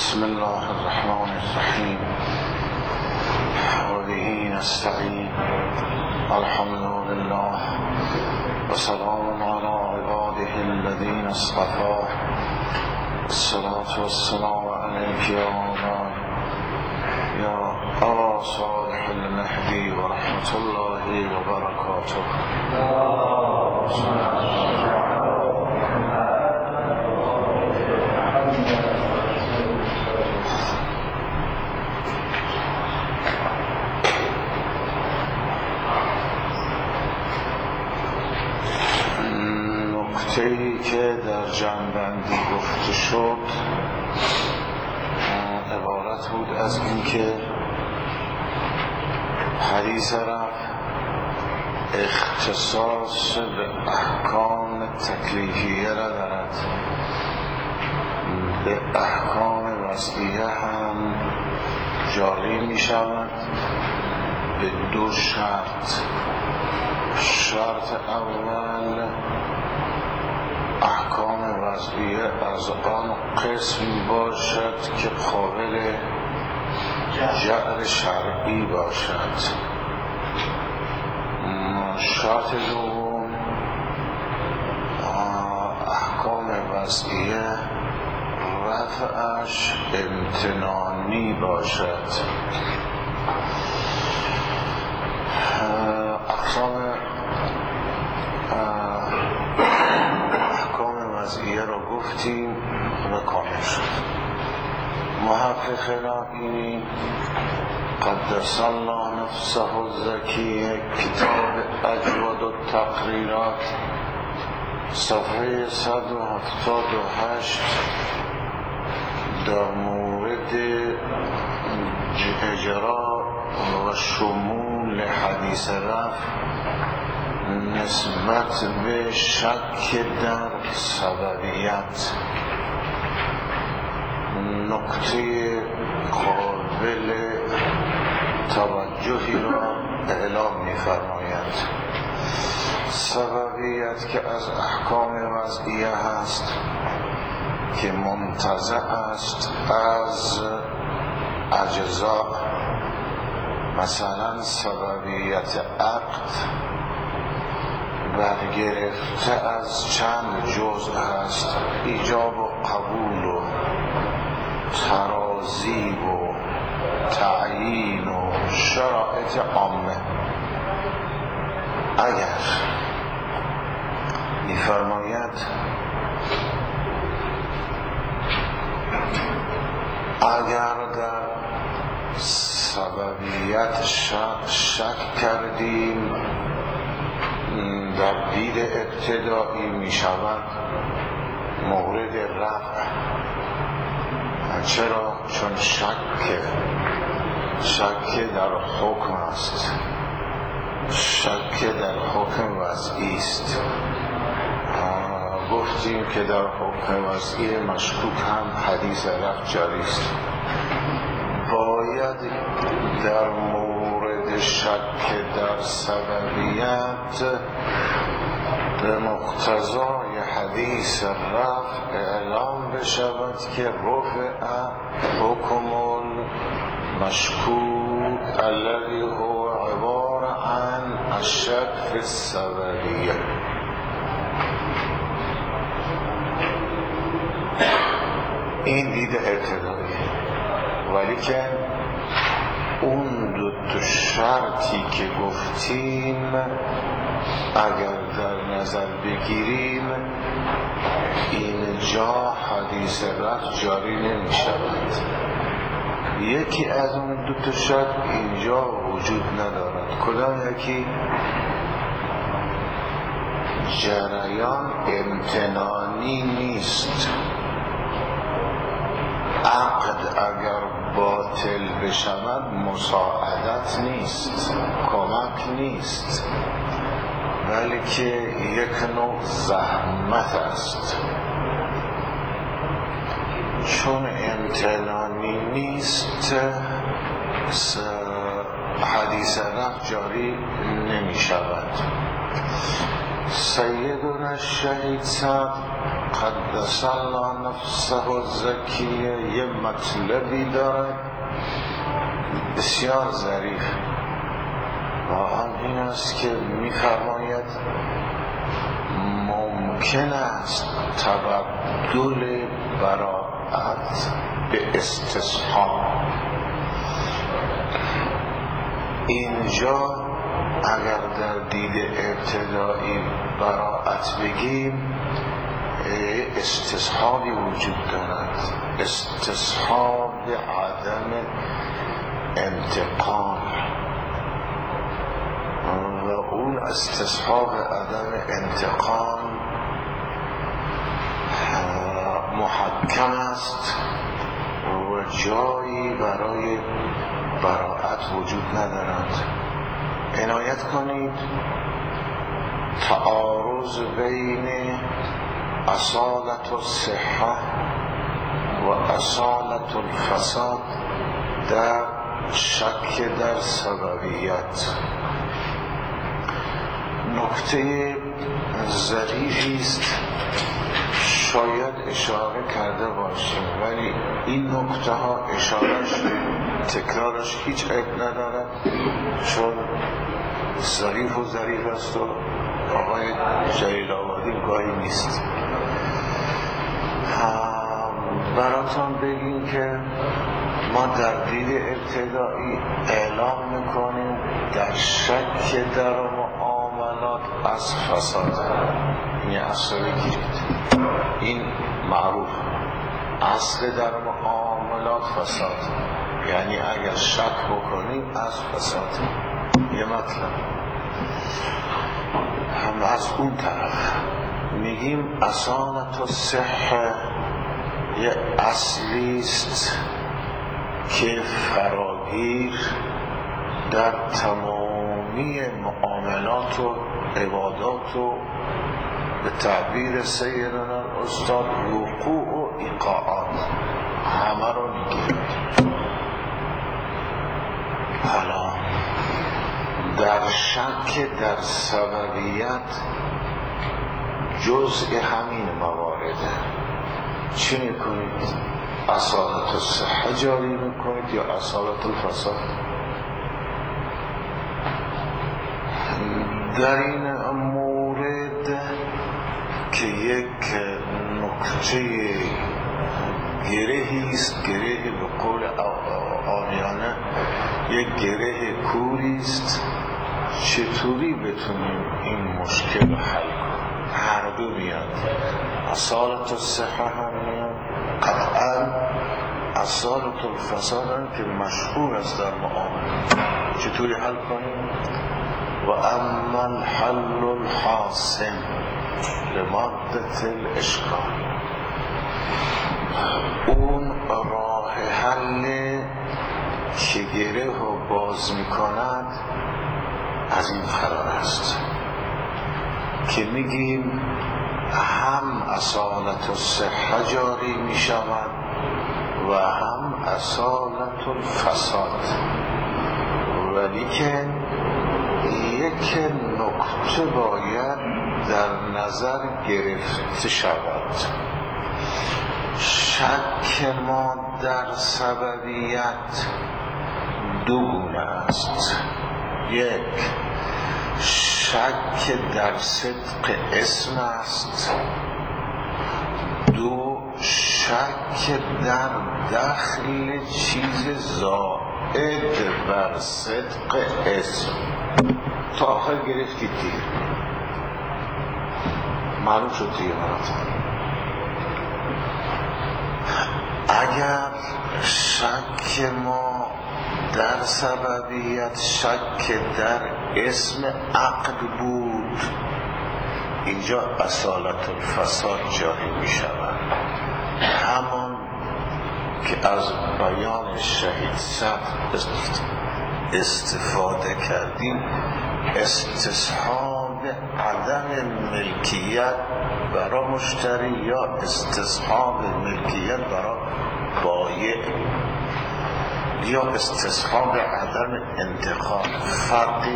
بسم الله الرحمن الرحیم و به نستعین الحمد لله و سلام علی عباده الذین اصطفی الصلاة والسلام علیک یا ابا صالح المهدی و رحمت الله و برکاته. نکته‌ای که در جمع‌بندی گفته شد عبارت بود از اینکه حدیث رفع اختصاص به احکام تکلیفیه را دارد، به احکام وضعیه هم جاری می شود به دو شرط. شرط اول احکام وضعیه از آن قسم باشد که قابل جعل شرعی باشد. شرط دوم احکام وضعیه رفعش امتنانی باشد. احکام وضعیه را گفتیم و کامل شد. محقق نائینی قدس الله نفسه الزکیه کتاب اجود التقریرات صفحه 178 در مورد اجرا و شمول حدیث رفع نسبت به شک در سببیت نکته قابل توجهی را اعلام می‌فرماید. سببیت که از احکام وضعیه هست که منتزع است از اجزا، مثلا سببیت عقد برگرفته از چند جزء هست: ایجاب و قبول و ترازی و تعیین و شرایط عامه. اگر می‌فرماید اگر در سببیت شک کردیم در دید ابتدایی می شود مورد رفع. چرا؟ چون شک در حکم است، شک در حکم وضعی است. گفتیم که در حکم وضعی مشکوک هم حدیث رفع جاری است. باید در مورد شک در سببیت به مقتضای حدیث رفع اعلام بشود که رفع حکم المشکوک الذی هو عبارة عن الشک فی السببیه. این دید ابتدایی، ولی که اون دو شرطی که گفتیم اگر در نظر بگیریم اینجا حدیث رفع جاری نمی شود. یکی از اون دو شرط اینجا وجود ندارد. کدام یکی؟ جریان امتنانی نیست. عقد اگر باطل بشود مساعدت نیست، کمک نیست، بلکه یک نوع زحمت است. چون امتنانی نیست حدیث رفع جاری نمی شود. سیدنا الشهید صدر قدس الله نفسه الزکیه یه مطلبی دارد بسیار ظریف و آن این است که می‌فرماید ممکن است تبدل براءت به استصحاب. اینجا اگر در دید ابتدایی براءت بگیم استصحابی وجود دارد، استصحاب عدم انتقام و اون استصحاب عدم انتقام محکم است و جایی برای براءت وجود ندارد. عنایت کنید تعارض بین اصالت الصحه و اصالت الفساد در شک در سببیت نکته ظریفی است، شاید اشاره کرده باشیم ولی این نکته ها اشارهش تکرارش هیچ عیب ندارد چون ظریف و ظریف است و آقای جلیل آبادی گاهی نیست. براتون بگیم که ما در دید ابتدایی اعلام میکنیم در شک در معاملات از فساد. این اصل بگیرید، این معروف، اصل در معاملات فساد، یعنی اگر شک بکنیم از فساد. یه مطلب هم از اون طرف میگیم اصالت الصحه یه اصلی است که فراگیر در تمامی معاملات و عبادات و به تعبیر سیدنا استاد وقوع و ایقاعات همه رو میگیم. حالا در شک در سببیت جزء همین موارده چی میکنید؟ اصالت الصحه جاری میکنید یا اصالت الفساد؟ در این مورد که یک نکته گرهی است، گره به قول عامیانه یک گره کوری است، چطوری بتونیم این مشکل رو حل کنیم؟ هر دو میاد، اصالت الصحه هم میاد، قطعا اصالت الفساد هم که مشهور است در معامله. چطوری حل کنیم؟ و اما الحل الحاسم لمادة الاشکال، اون راه حل که گره رو باز میکند از این قرار است که میگیم هم اصالت الصحه جاری میشود و هم اصالت الفساد، ولی که یک نکته باید در نظر گرفته شود. شک ما در سببیت دو گونه است، یک شک در صدق اسم است، دو شک در دخل چیز زائد بر صدق اسم. تا آخر گرفتید دیگه، معلوم شد دیگه براتون. اگر شک ما در سببیت شک در اسم عقد بود، اینجا اصالت الفساد جاری می شود. همان که از بیان شهید صدر استفاده کردیم، استصحاب عدم ملکیت برای مشتری یا استصحاب ملکیت برای بایع یا استصحاب عدم انتقال، فرقی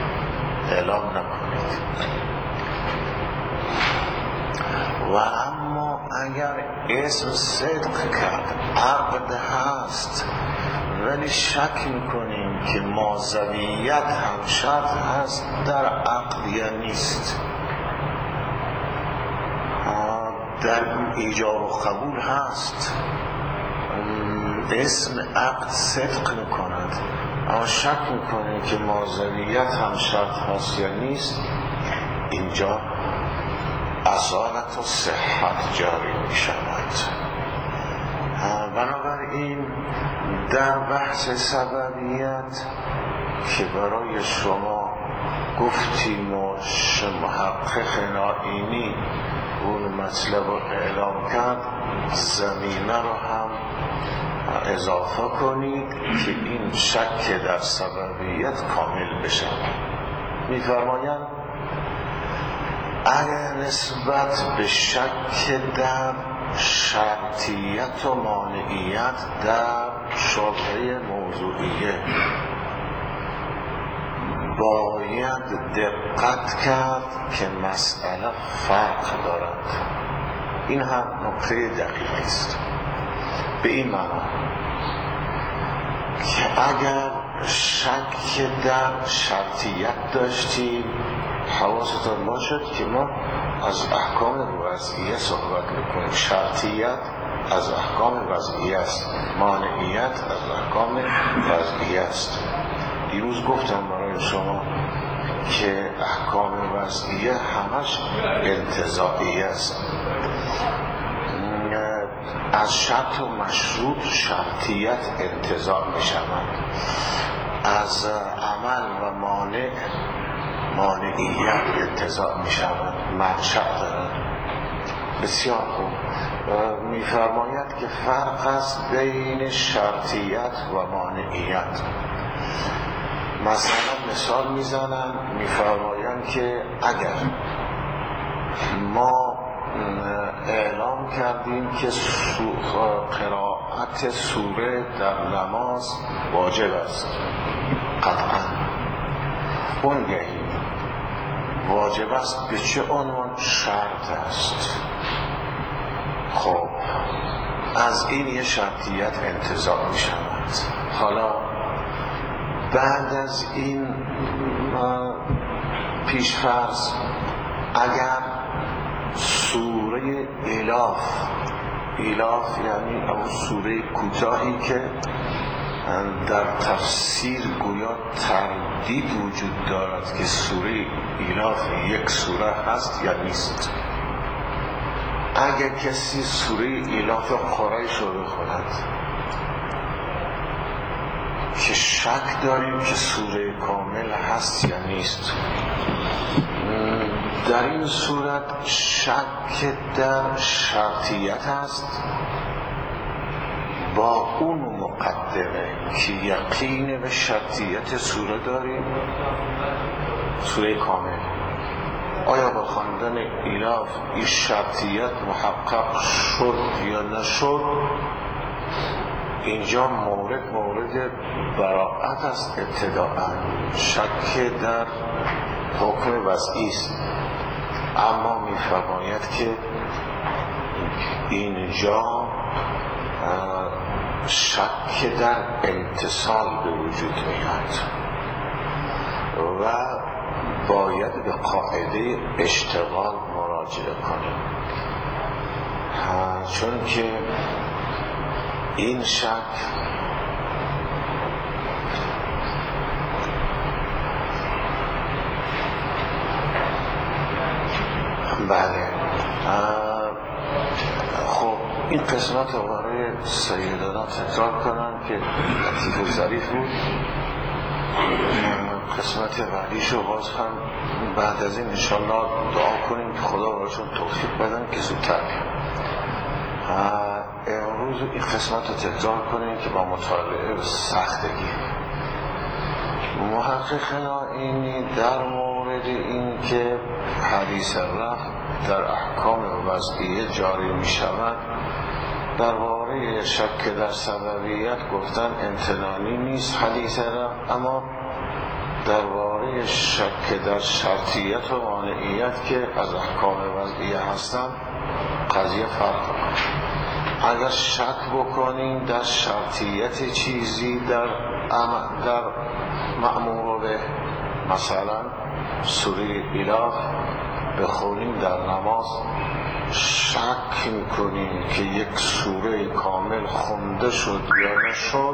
اعلام نکنید. و اما اگر اسم صدق کرد عقد هست ولی شک میکنیم که مازویت هم شرط هست در عقد یا نیست، در ایجاب و قبول هست، اسم عقد صدق میکند اما شک میکنیم که مازویت هم شرط هست یا نیست، اینجا اصالت و صحت جاری میشود. بنابراین در بحث سببیت که برای شما گفتیم و محقق نائینی اون مطلب رو اعلام کرد، زمینه رو هم اضافه کنید که این شک در سببیت کامل بشه. می‌فرمایند اگر نسبت به شک در شرطیت و مانعیت در شبهه موضوعیه باید دقت کرد که مسئله فرق دارد، این هم نکته دقیق است. به این معنی که اگر شک در شرطیت داشتیم حواستان باشد که ما از احکام وضعیه صحبت میکنیم. شرطیت از احکام وضعیه است، مانعیت از احکام وضعیه است. دیروز گفتم برای شما که احکام وضعیه همش انتزاعی است. از شرط و مشروط شرطیت انتزاع می شود، از عمل و مانعیت انتزاع می شود، منشأ دارد. بسیار خوب. می فرماید که فرق است بین شرطیت و مانعیت. مثلا مثال می زنن، می فرمایند که اگر ما اعلام کردیم که قرائت سوره در نماز واجب است، قطعا اونگهی واجب است به چه عنوان؟ شرط است. خب از این یه شرطیت انتزاع می شود. حالا بعد از این پیشفرض اگر سوره الاف یعنی اون سوره کوتاهی که در تفسیر گویا تردید وجود دارد که سوره الاف یک سوره هست یا نیست، اگر کسی سوره الاف قریش رو بخواند که شک داریم که سوره کامل هست یا نیست، در این صورت شک در شرطیت است با اون مقدمه که یقین به شرطیت سوره داریم، سوره کامل. آیا با خواندن الاف این شرطیت محقق شد یا نشد؟ اینجا مورد براءت است. ابتداءً شک در حکم وضعی است، اما می‌فرماید که اینجا شک در امتصال به وجود میاد و باید به قاعده اشتغال مراجعه کنیم، چون که این شک بله. خب این قسمت رو برای سیدانا تکرار کنم که لطیف و ظریف بود. قسمت بعدیشو باز هم بعد از این انشالله دعا کنیم که خدا براشون توفیق بدن که زودتر امروز این قسمت رو تکرار کنیم که با مطالعه به سختگی. محقق نائینی در مورد این که حدیث رفع در احکام وضعیه جاری می شود درباره شک در سببیت گفتن امتنانی نیست حدیث رفع، اما درباره شک در شرطیت و مانعیت که از احکام وضعیه هستن قضیه فرق کنه. اگر شک بکنیم در شرطیت چیزی در مأمور به، مثلا سوره الاف بخونیم در نماز، شک میکنیم که یک سوره کامل خونده شد یا نشد،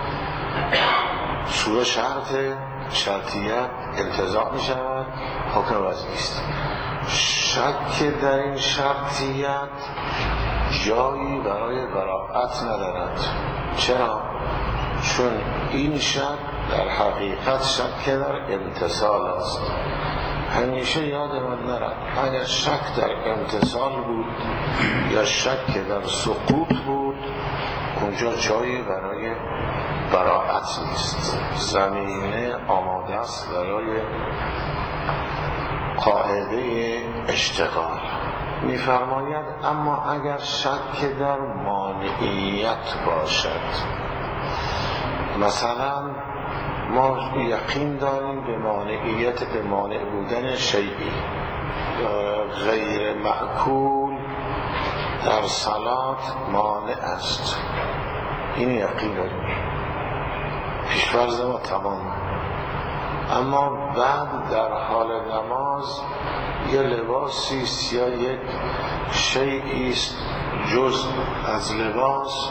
سوره شرطیت انتزاع می شود، حکم وضعی است. شک در این شرطیت جایی برای براءت ندارد. چرا؟ چون این شک در حقیقت شک در امتصال است. همیشه یادمون نرد اگر شک در امتصال بود یا شک در سقوط بود، اونجا جایی برای براءت نیست، زمینه آماده است برای قاعده اشتغال. می‌فرماید اما اگر شک در مانعیت باشد، مثلا ما یقین داریم به مانعیت، به مانع بودن شیئی غیر معقول در صلات مانع است، این یقین داریم، پیش‌فرض ما تمام. اما بعد در حال نماز یه لباسی است یا یک شیئی است جزء از لباس،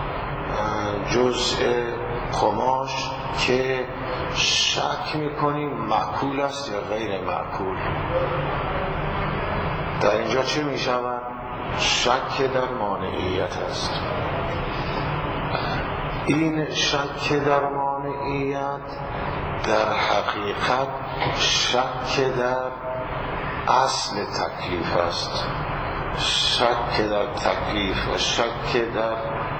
جزء قماش که شک میکنیم معقول است یا غیر معقول، در اینجا چه میشود؟ شک در مانعیت است. این شک در مانعیت در حقیقت شک در اصل تکلیف است، شک در تکلیف و شک در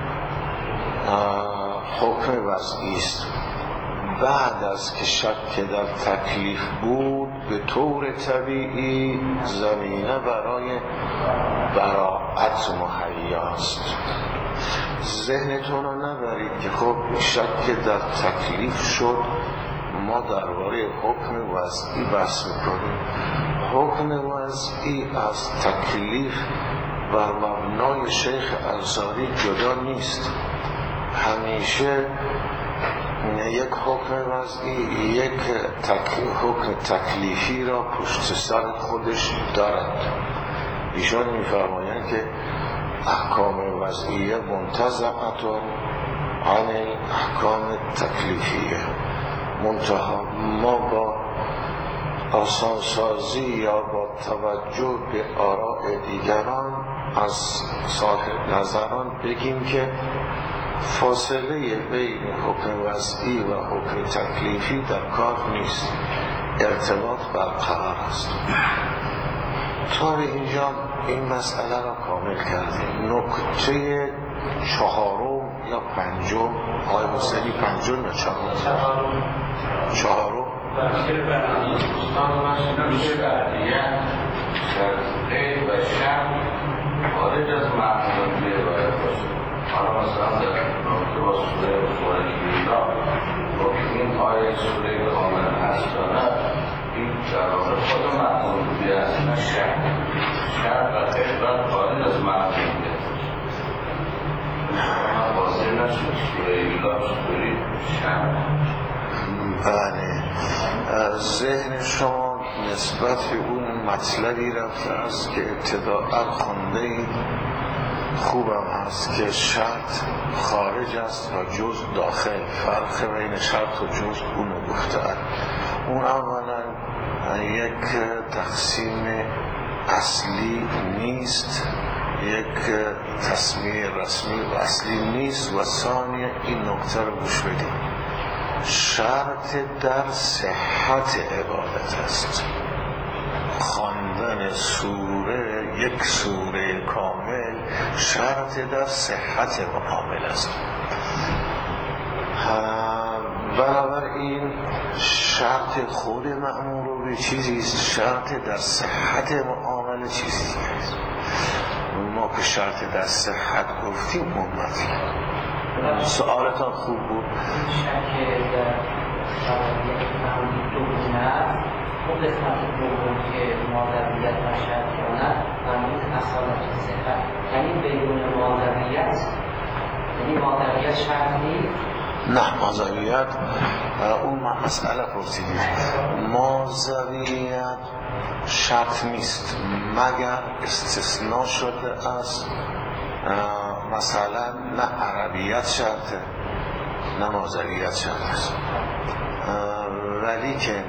حکم وضعی است. بعد از که شک در تکلیف بود، به طور طبیعی زمینه برای براءت مهیا است. ذهنتون رو نبرید که خب شک در تکلیف شد، ما درباره حکم وضعی بحث میکنیم. حکم وضعی از تکلیف بر مبنای شیخ انصاری جدا نیست. همیشه یک حکم وضعی یک حکم تکلیفی را پشت سر خودش دارد. ایشان میفرمایند که احکام وضعیه منتزعه عن احکام تکلیفیه، منتها ما با آسانسازی یا با توجه به آراء دیگران از صاحب نظران بگیم که فاصله بین حکم وضعی و حکم تکلیفی در کار نیست، ارتباط برقرار است. تا به اینجا این مسئله را کامل کردیم. نکته چهارم یا پنجم، آقای حسینی پنجم یا چهارم میشه بردیت غیر و شم خارج از معمولات باید باشه. حالا مثلا در رابطه با سوره لیلا با این آیه سوره کامل هست داره، این در رابطه خود معمولات هست، نه شم و غیر و خارج از معمولات باشه. من واضح نشد سوره لیلا سوره شم. بله، ذهن شما نسبت به اون مطلبی رفته است که ابتداء خونده اید، خوبم هست که شرط خارج است و جز داخل. فرق بین شرط و جز اونو گفتند. اون اولا یک تقسیم اصلی نیست، یک تسمیه رسمی و اصلی نیست. و ثانیه این نکته رو گوش بدید، شرط در صحت عبادت است. خواندن سوره، یک سوره کامل، شرط در صحت معامل است. بنابراین شرط خود مأمور به چیزی است، شرط در صحت معامل چیزی است. ما که شرط در صحت گفتیم اون مطلب. سوالتان خوب بود. شک در شرایط فهمید دوگونه است. اون قسمت دوم که مادریت و شرطیانت مربوط اصالت و صحت، یعنی بدون مادریت، یعنی مادریت شرط نیست؟ نه، مازویت اون مسئله پرسیدید. مازویت شرط نیست مگر استثناء شده است. مثلا نه عربیت شرطه نه مازویت شرطه، ولی که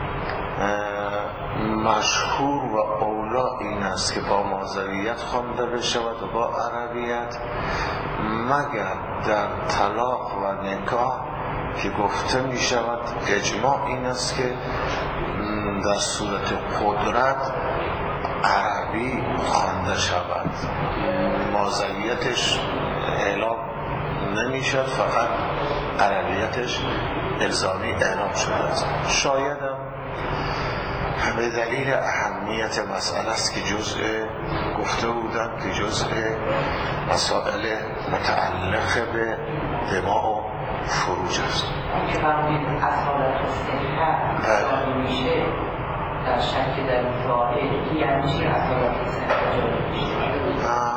مشهور و اولا این است که با مازویت خوانده بشود و با عربیت، مگر در طلاق و نکاح که گفته می شود اجماع این است که در صورت قدرت عربی خوانده شود، مازویتش اعلام نمی شود، فقط عربیتش الزامی اعلام شده است. شایدم به دلیل اهمیت مسئله است که جزء گفته بودم که جزء مسائل متعلق به دماء و فروج است. که فرمودید اصالت و صحت جاری میشه در شک در زائد، یعنی چی اصالت و صحت جاری میشه؟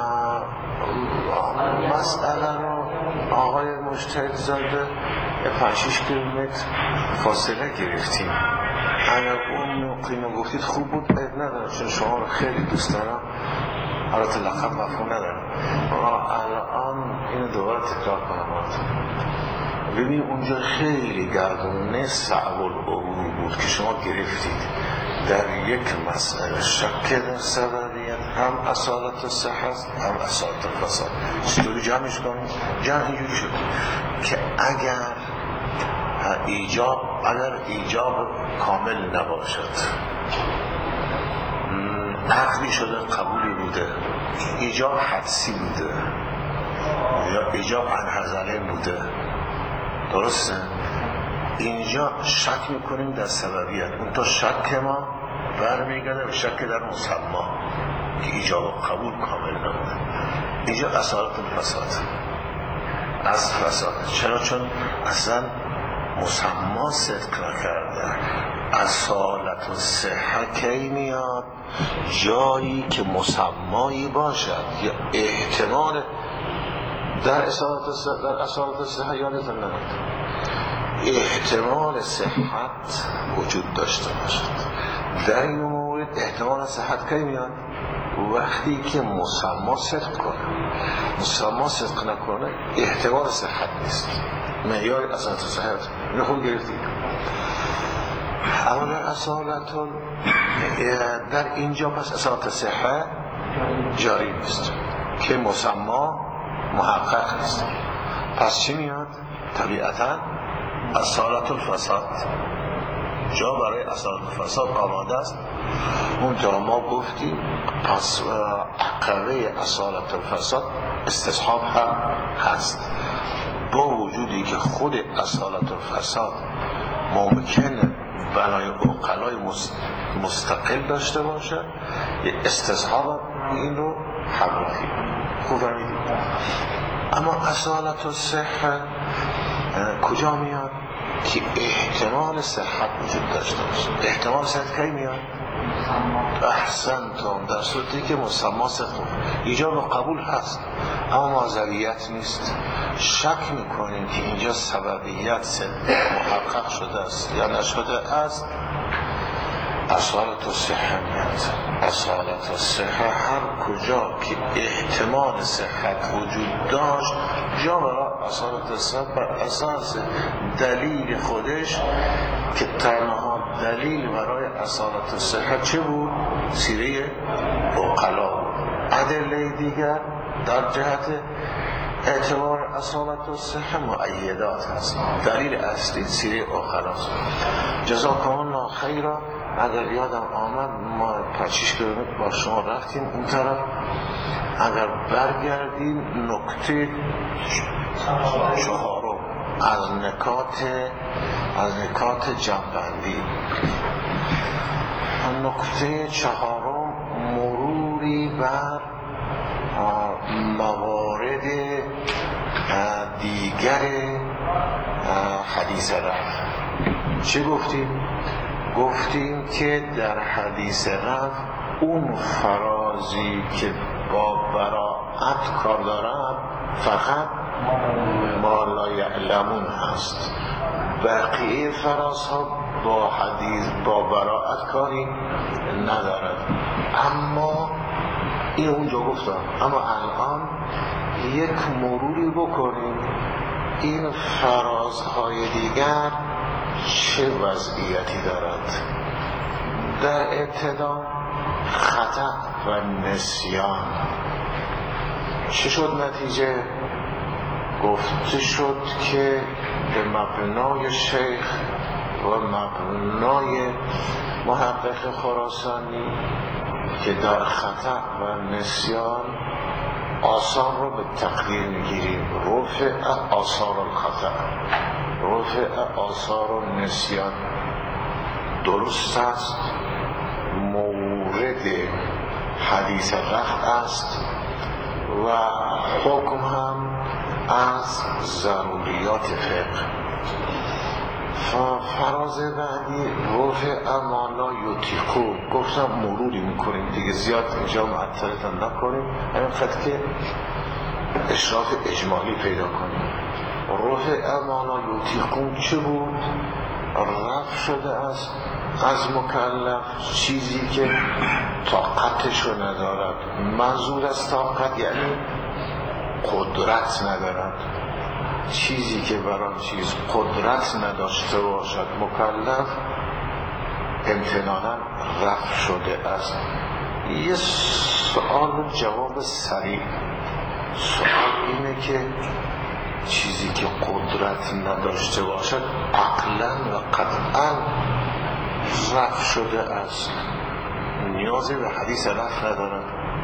مسئله رو آقای مجتهد زاده 5-6 کیلومتر فاصله گرفتیم. اگر اون نقطه گفتید خوب بود، عیب ندارم، چون شما رو خیلی دوست دارم، حالت لقب مفهوم ندارم. الان اینو دوباره تکرار کنم براتون. ببین اونجا خیلی گردونه صعب العبور بود که شما گرفتید در یک مسئله شک در سببیت، هم اصالت الصحت هم اصالت الفساد. چطوری جمعش کنید؟ جمع اینجوری شد که اگر ایجاب کامل نباشد، عقلی شده قبولی بوده، ایجاب حدسی بوده یا ایجاب انحزله بوده، درسته؟ اینجا شک میکنیم در سببیت، اون تا شک ما برمیگرده به شک در مسما که ایجاب و قبول کامل نبوده. اینجا اصالت الفساد از فساد. چرا؟ چون اصلا مسما صدق نکرده. اصالت الصحه کی میاد؟ جایی که مسمایی باشد یا احتمال در اصالت الصحه یادتون نمید احتمال صحت وجود داشته باشد. در این مورد احتمال صحت کی میاد؟ وقتی که مسما صدق کنه. مسما صدق نکنه احتمال صحت نیست. معیار اصالت صحت اینو خوب گرفتید. اما در اینجا پس اصالت صحت جاری نیست که مسما محقق نیست. پس چی میاد؟ طبیعتاً اصالت الفساد جا برای اصالت الفساد آماده است. اونجا ما گفتیم پس عقبه اصالت الفساد استصحاب هم هست، با وجودی که خود اصالت الفساد ممکنه بنای عقلای مستقل داشته باشه، استصحاب این رو حملتی خوب فرمیدیم. اما اصالت الصحه کجا میاد؟ که احتمال صحت وجود داشته باشه. احتمال صحت کی میاد؟ احسنتم، در صورتی که مسما صدق ایجاب و قبول هست اما مازویت نیست. شک میکنیم که اینجا سببیت محقق شده است یا نشده است. اصالت الصحه میاد. اصالت الصحه هر کجا که احتمال صحت وجود داشت، جا برای اصالت الصحه بر اساس دلیل خودش که تنها دلیل برای اصالت الصحه چه بود؟ سیره عقلا بود. ادله دیگر در جهت اعتبار اصالت الصحه مؤیدات هست. دلیل اصلی سیره عقلاست. جزاکم الله خیرا. اگر یادم آمد ما 5-6 کیلومتر با شما رفتیم اون طرف. اگر برگردیم نکته 4 از نکات جنبندی، نکته 4 مروری بر موارد دیگر حدیث رفت. چه گفتیم؟ گفتیم که در حدیث رفع اون فرازی که با براعت کار دارد فقط ما لا یعلمون هست، بقیه فرازها با حدیث با براعت کاری ندارد. اما این اونجا گفتم، اما الان یک مروری بکنیم این فرازهای دیگر چه وضعیتی دارد. در ابتدا خطا و نسیان چه شد نتیجه؟ گفته شد که به مبنای شیخ و مبنای محقق خراسانی که در خطا و نسیان آثار رو به تقدیر میگیریم، رفع آثار الخطا، رفع آثار النسیان درست است، مورد حدیث رفع است و حکم هم از ضروریات فقه. فراز بعدی رفع ما لا یطیقون، گفتم مروری میکنیم دیگه، زیاد اینجا معطلتان نکنیم، همین خط که اشراف اجمالی پیدا کنیم. رفع ما لا یطیقون چه بود؟ رفع شده است از مکلف چیزی که طاقتشو ندارد. منظور از طاقت یعنی قدرت ندارد، چیزی که برای چیز قدرت نداشته باشد مکلف امتنانا رفع شده است. یه سوال جواب سریع، سوال اینه که چیزی که قدرت نداشته باشد عقلا و قطعا رفع شده است، نیازی به حدیث رفع ندارد.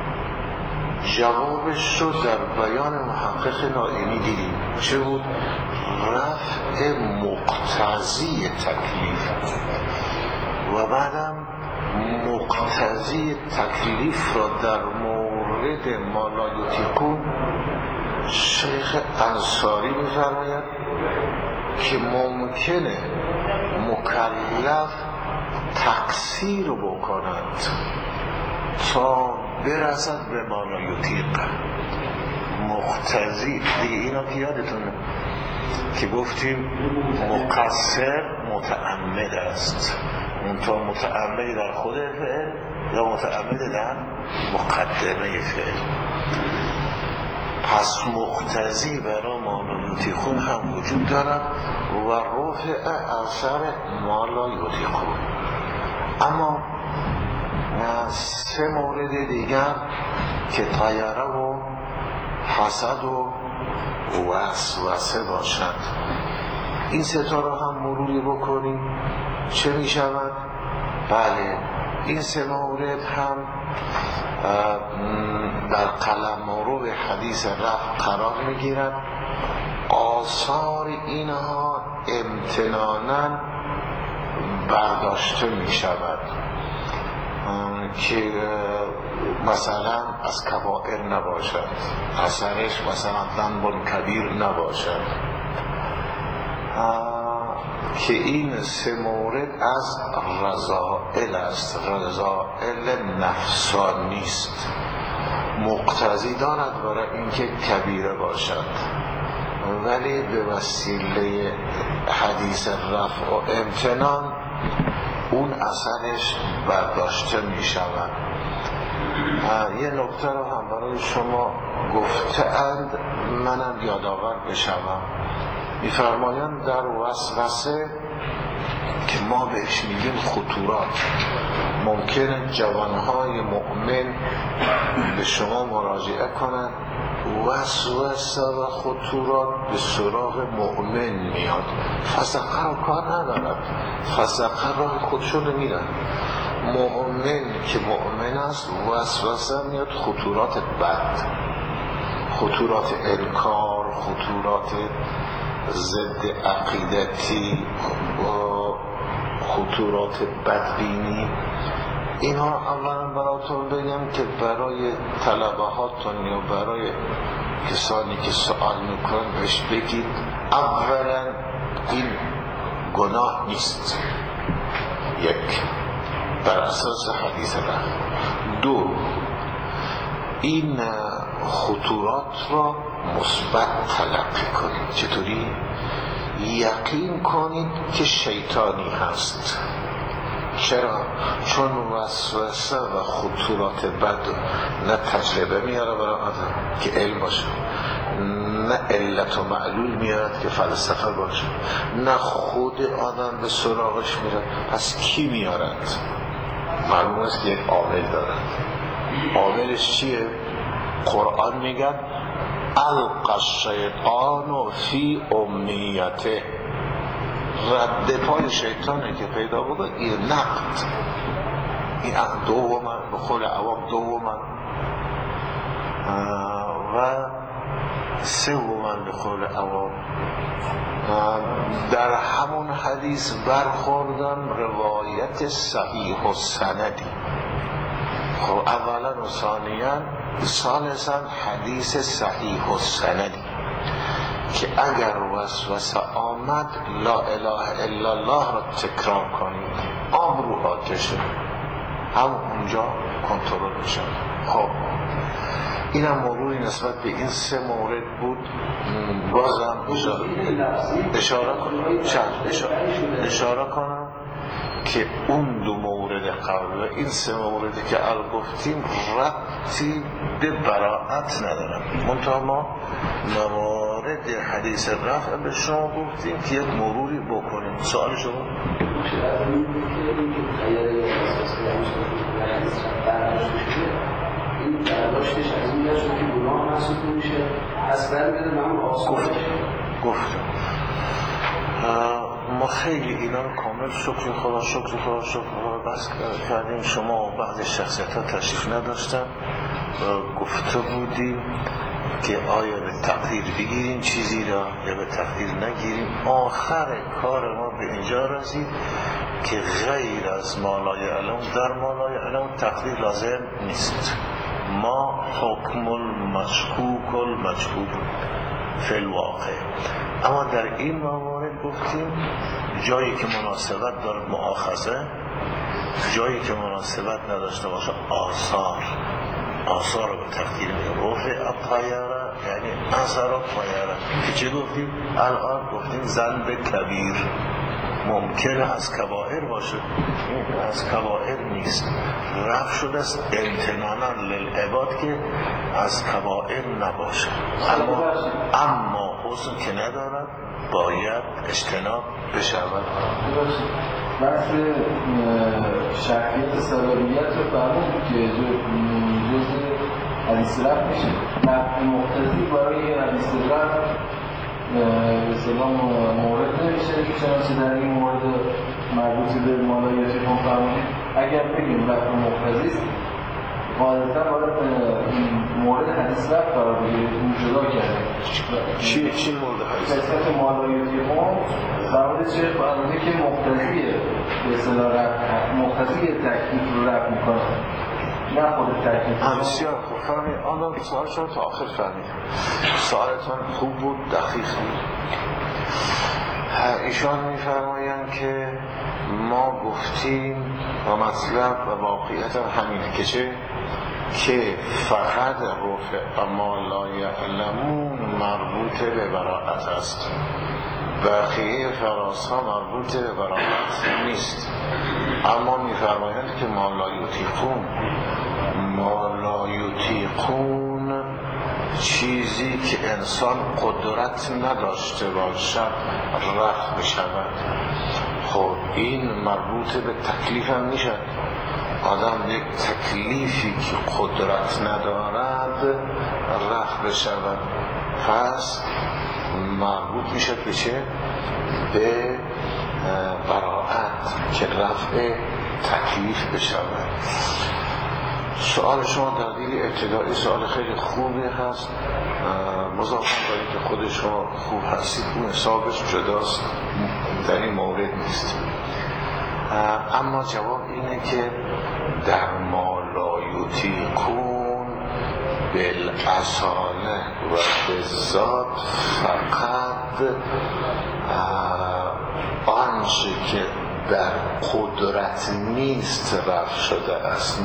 جوابش رو در بیان محقق نائینی دیدیم، چه بود؟ رفع مقتضی تکلیف و بعدم مقتضی تکلیف را در مورد ما لا یطیقون شیخ انصاری می‌فرماید که ممکنه مکلف تقصیر بکند تا برسد به ما لا یطیق. مقتضی دیگه اینا که یادتونه که گفتیم مقصر متعمد است، اون تا متعمد در خود فعل یا متعمد در مقدمه فعل. پس مقتضی برای ما لا یطیقون هم وجود دارد و رفع اثر ما لا یطیقون. اما سه مورد دیگر که طیره و حسد و وسوسه باشد، این سه تا را هم مروری بکنیم چه می شود؟ بله، این سه مورد هم در قلمرو به حدیث رفع قرار می گیرد. آثار اینها امتنانا برداشته می شود که مثلا از کبائر نباشد، اثرش مثلا ذنب کبیر نباشد، که این سه مورد از رذائل است، رذائل نفسانی است، مقتضی دارد برای اینکه کبیره باشد، ولی به وسیله حدیث رفع و امتنان اون اثرش برداشته می شود. یه نکته رو هم برای شما گفته‌اند، منم یادآور بشوم. می‌فرمایند در وسوسه که ما بهش میگیم خطورات، ممکنه جوانهای مؤمن به شما مراجعه کنند، وسوسه و خطورات به سراغ مؤمن میاد، فسقه رو کار ندارد، فسقه را خودشون نمیدن. مؤمن که مؤمن است وسوسه میاد، خطورات بد، خطورات انکار، خطورات ضد عقیدتی و خطورات بدبینی. اینها اولا براتون بگم که برای طلبه هاتون یا برای کسانی که سوال میکنن بهش بگید اولا این گناه نیست. یک، بر اساس حدیث رفع. دو، این خطورات را مثبت تلقی کنید. چطوری؟ یقین کنید که شیطانی هست. چرا؟ چون وسوسه و خطورات بد نه تجربه میاره برای آدم که علم باشه، نه علت و معلول میارد که فلسفه باشه، نه خود آدم به سراغش میره. پس کی میارد؟ معلوم است یک عامل دارد. عاملش چیه؟ قرآن میگن القی الشیطان فی امنیته. رد پای شیطانه که پیدا بوده این نقد. این دوما به قول عوام دوما و سوما به قول عوام در همون حدیث برخوردن روایت صحیح و سندی. خب اولا و ثانیا حدیث صحیح و سندی که اگر وسوسه آمد لا اله الا الله را تکرار کنید، آب رو آتشه، هم اونجا کنترل میشه. خب اینم موضوعی نسبت به این سه مورد بود. بازم اشاره کنم که اون دو مورد قبل و این سه موردی که گفتیم ربطی به براءت ندارن. منتها ما موارد حدیث رفع به شما گفتیم که یک مروری بکنیم. سوال شما؟ این برداشتش از این داشت که گناه محسوب میشه از برمیده من گفتم ما خیلی اینا رو کامل شکر خدا بس کردیم. شما و بعض شخصیت ها تشریف نداشتن، گفته بودیم که آیا به تقدیر بگیریم چیزی را یا به تقدیر نگیریم. آخر کار ما به اینجا رسید که غیر از ما لا یعلم در ما لا یعلم تقدیر لازم نیست. ما حکم المشکوک المجهول فی الواقع. اما در این موارد گفتیم جایی که مناسبت دارد مؤاخذه، جایی که مناسبت نداشته باشه آثار رو به تقدیر میگم. رفع الطیاره یعنی اثر الطیاره که چه گفتیم؟ الان گفتیم ذنب کبیر ممکنه از کبائر باشه، این از کبائر نیست. رفع شده است امتنانا للعباد که از کبائر نباشه، اما حسن که ندارد باید اجتناب بشود. بحث شرطیت سببیت رو فرمود که جزء حدیث رفع میشه. نفع مقتضی برای حدیث رفع به سلام مورد نمیشه که چنانچه در این مورد مربوط به مالایاتی کن فرمودید. اگر بگیم رفع مقتضی است غالبا باید مورد حدیث رفع قرار بگیرید. اون جدا کرده چی مورد حدیث؟ قسمت مالایاتی کن فرمودید چه فرموده که مقتضیه به اصطلاح رفع، مقتضی تکلیف رو رفع میکنه نه خود تکلیف. بسیار خوب فهمید. آنها سوال شما تا آخر فهمید. سوالتان خوب بود، دقیق بود. ایشان میفرمایند که ما گفتیم و مطلب و واقعیت همینه که چه؟ که فقط رفع ما لا یعلمون مربوط به براءت است، بقیه فراسا مربوط به براءت نیست. اما میفرمایند که ما لا یطیقون چیزی که انسان قدرت نداشته باشد رفع بشود. خب این مربوط به تکلیف هم میشد. آدم یک تکلیفی که قدرت ندارد رفع بشود، پس مربوط میشد به چه؟ به براءت که رفع تکلیف بشود. سوال شما در دلیل ابتدایی سوال خیلی خوبی هست، مضافم دارید که خود شما خوب هستید، اون حسابش جداست، در این مورد نیست. اما جواب اینه که در ما لا یطیقون بالاصاله و بالذات فقط آنچه که در قدرت نیست رفع شده است.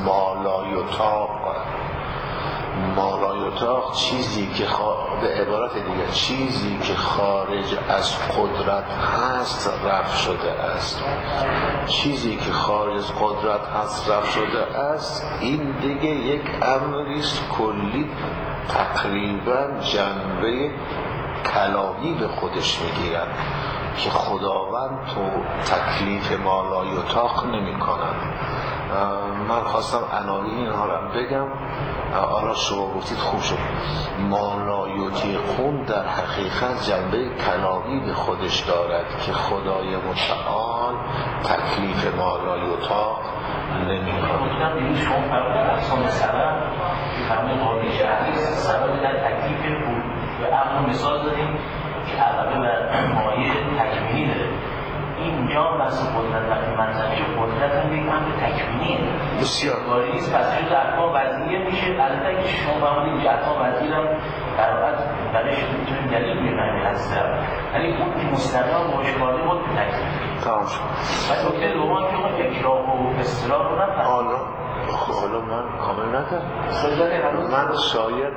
مالایطاق چیزی که به عبارت دیگر چیزی که خارج از قدرت هست رفع شده است. چیزی که خارج از قدرت هست رفع شده است، این دیگه یک امری است کلی، تقریبا جنبه کلامی به خودش میگیرد که خداوند تو تکلیف مالایطاق نمی کند. من خواستم عناوین اینها رو بگم، حالا شما گفتید خوب شد. مالایطیقون در حقیقت جنبه کلامی به خودش دارد که خدای متعال تکلیف مالایطاق نمی کند. دیروز شما فرمودید اقسام سبب که فرمودید قاضی شرعی سبب در تکلیف بود و اما مثال داریم که عقبه و مایه تکمیلی داره. اینجا بحث قدرت وقتی منطقه قدرت هم یک امر تکمیلیه، بسیار کاری نیست. پس جز احکام وضعیه میشه. البته که شما فرمودید که احکام وضعیه هم برابر برایش میتونید دلیل بیارید هستم، ولی اون که مستقیم با اشکالی بود به تکمیل تمام شد. و نکته دوم که اون اکراه و اصرار رو نفرمایید. حالا من کامل نکردم. من شاید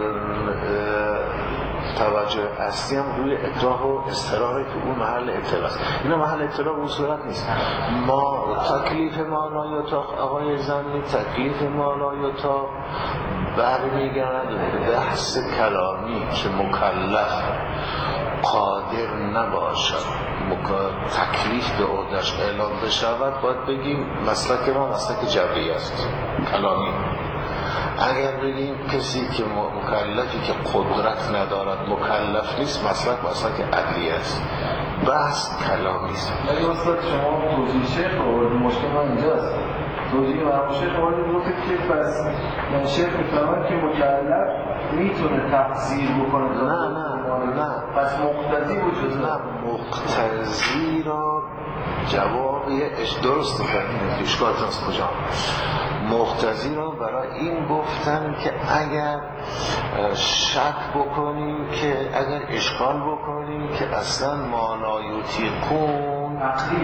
توجه اصلی هم روی اکراه و اضطراره که اون محل ابتلا است. اینا محل ابتلا به اون صورت نیست. ما تکلیف مالایطاق آقای زمینی، تکلیف مالایطاق برمیگرد به بحث کلامی که مکلف قادر نباشد تکلیف به عهده‌اش اعلام بشود، باید بگیم مسلک ما مسلک جبری است، کلامی. اگر بگیم کسی که مکلفی که قدرت ندارد مکلف نیست، مسلک عدلی است، بحث کلامی است. ولی استاد شما توضیح شیخ آوردید، مشکل من اینجاست. توضیح مرحوم شیخ آوردید گفتید که پس من شیخ میفهمم که مکلف میتونه تقصیر بکنه. نه پس مقتضی وجود نه. مقتضی را جواب درست بکنید اشکالات از کجا. مقتضی را برای این گفتن که اگر شک بکنیم، که اگر اشکال بکنیم که اصلا مالایطیقون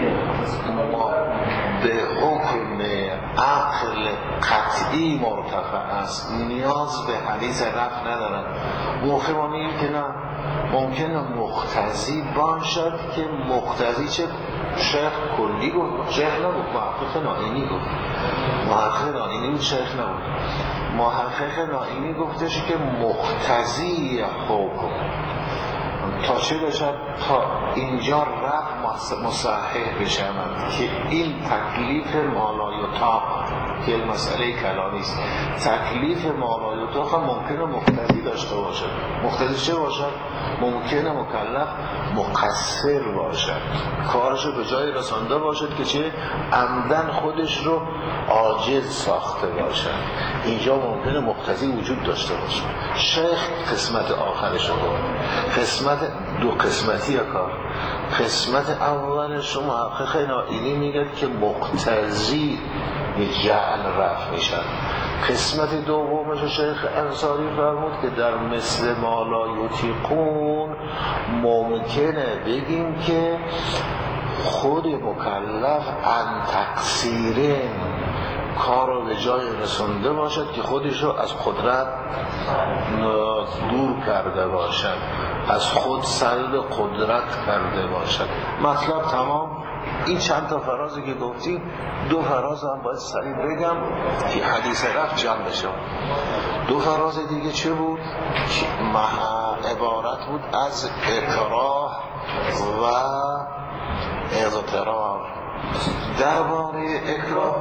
به حکم عقل قطعی مرتفع است، نیاز به حدیث رفع ندارن. موقع ما میگیم که نه، ممکنه مقتضی باشد که مقتضی چه شیخ کلی گفت، شیخ نگفت، محقق نائینی گفت. محقق نائینی بود، شیخ نبود. محقق نائینی گفتش که مقتضی حکم تا چه بشد؟ تا اینجا رفت مصحح بشود که این تکلیف مالایطاق که مسئله کلامی است، تکلیف مالایطاق هم ممکنه مقتضی داشته باشد. مقتضی چه باشد؟ ممکنه مکلف مقصر باشد، کارشو به جای رسانده باشد که چه عمدن خودش رو عاجز ساخته باشد. اینجا ممکنه مقتضی وجود داشته باشد. شیخ قسمت آخرش رو قسمت دو قسمتی کار. قسمت اولش رو محقق نائینی میگه که مقتضی جعل رفع میشن. قسمت دومش شیخ انصاری فرمود که در مثل مالایطیقون ممکنه بگیم که خود مکلف ان تقصیرین کار رو به جای رسونده باشد که خودش رو از قدرت دور کرده باشد، از خود سلب قدرت کرده باشد. مطلب تمام. این چند تا فرازی که گفتیم، دو فراز هم باید سریع بگم که حدیث رفع جمع بشه. دو فراز دیگه چه بود؟ عبارت بود از اکراه و اضطرار. درباره اکراه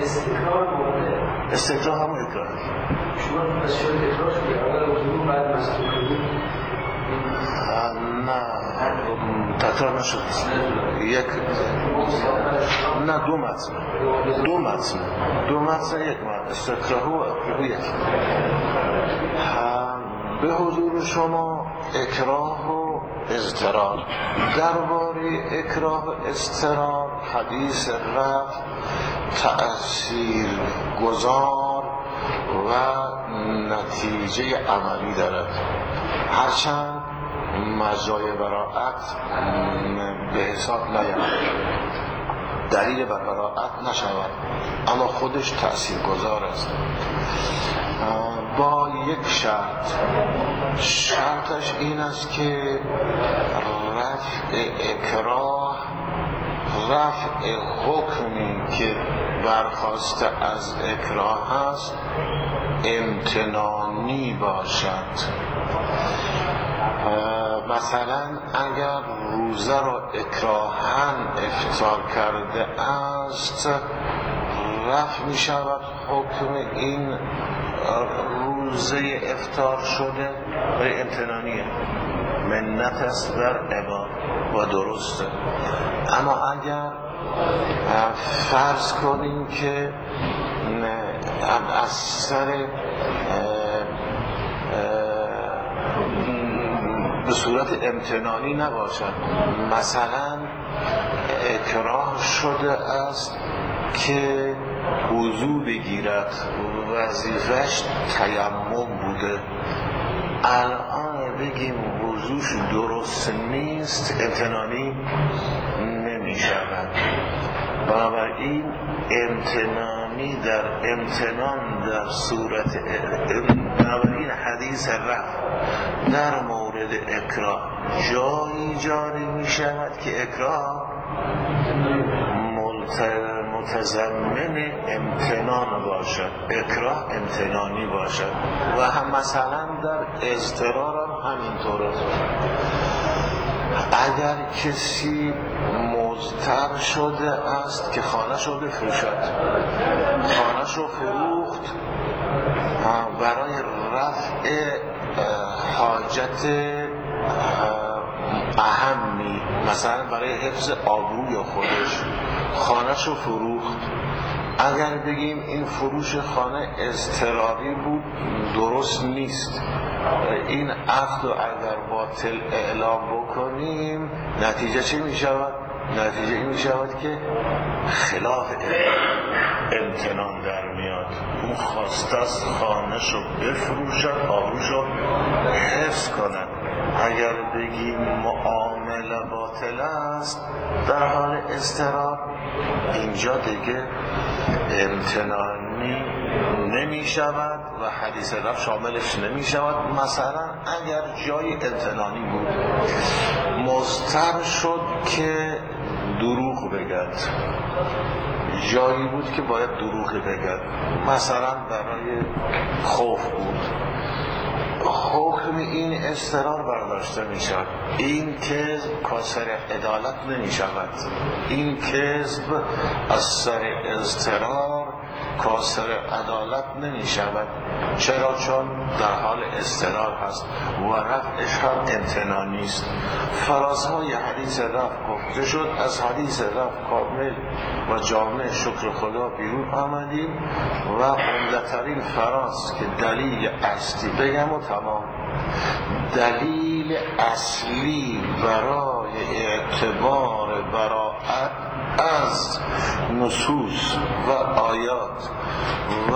استکراه هم اکراه شما پس شد اکراه شدید اول وجود بعد مسئول نه تکرار نشد. یک نه دو متن یک متن استکراه و اکراه یک. به حضور شما اکراه و اضطرار. درباره اکراه و اضطرار حدیث رفع تأثیر گذار و نتیجه عملی دارد، هرچند مجای براعت به حساب نیامد، دلیل بر براعت نشود، اما خودش تأثیرگذار است. با یک شرطش این است که رفع اکراه، رفع حکمی که برخواسته از اکراه است امتنانی باشد. مثلا اگر روزه را اکراهاً افطار کرده است، رفع می شود حکم این روزه افطار شده و امتنانیه، منت است بر عباد و درسته. اما اگر فرض کنیم که از سر به صورت امتنانی نباشد، مثلا اکراه شده است که وضو بگیرد، وظیفه‌اش تیمم بوده، الان بگیم وضوش درست نیست، امتنانی نمی شود. بنابراین امتنانی در امتنان در صورت بنابراین حدیث رفع در مورد اکراه جایی جاری می شود که اکراه متضمن امتنان باشد، اکراه امتنانی باشد. و هم مثلا در اضطرار هم همینطوره. اگر کسی مضطر شده است که خانه‌ش رو بفروشد، خانه‌ش رو فروخت برای رفع حاجت اهمی، مثلا برای حفظ آبروی خودش خانه‌ش رو فروخت، اگر بگیم این فروش خانه اضطراری بود درست نیست، این عقد رو اگر باطل اعلام بکنیم نتیجه چی می شود؟ نتیجه این می شود که خلاف امتنان در میاد. اون خواسته است خانه‌ش رو بفروشد، آبروش رو حفظ کند. اگر بگیم معامله باطل است در حال اضطرار، اینجا دیگه امتنانی نمی شود و حدیث رفع شاملش نمی شود. مثلا اگر جای امتنانی بود، مضطر شد که دروغ بگد، جایی بود که باید دروغ بگد، مثلا برای خوف بود، حکم این اضطرار برداشته می شود. این کذب کاسر عدالت نمی شود، این کذب از سر اضطرار کاسر عدالت نمی شود. چرا؟ چون در حال اضطرار هست و رفعش هم امتنانی است. فرازهای حدیث رفع گفته شد، از حدیث رفع کامل و جامع شکر خدا بیرون آمدیم و عمده‌ترین فراز که دلیل اصلی بگم و تمام، دلیل اصلی برای اعتبار براءت از نصوص و آیات و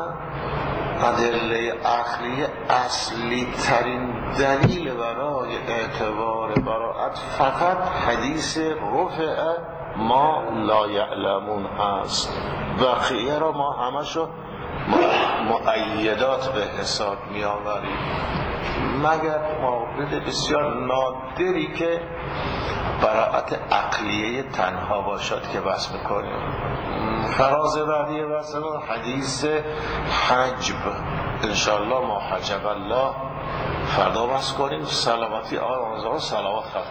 ادله عقلی، اصلی ترین دلیل برای اعتبار براءت فقط حدیث رفع ما لا یعلمون است. بقیه را ما همشو مؤیدات به حساب می آوریم، مگر مورد بسیار نادری که براءت عقلیه تنها باشد که بس میکنیم. فراز بعدی بس حدیث حجب، انشاءالله ما حجب الله فردا بس کنیم. سلامتی آن صلوات